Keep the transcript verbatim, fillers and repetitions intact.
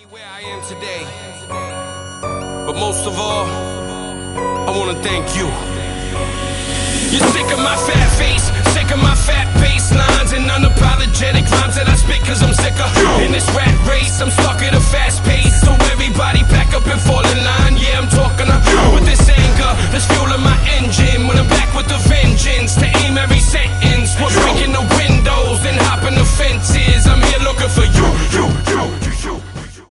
where I am today. But most of all, I wanna thank you. You're sick of my fat face, sick of my fat bass lines and unapologetic rhymes that I spit cause I'm sick of. In this rat race, I'm stuck at a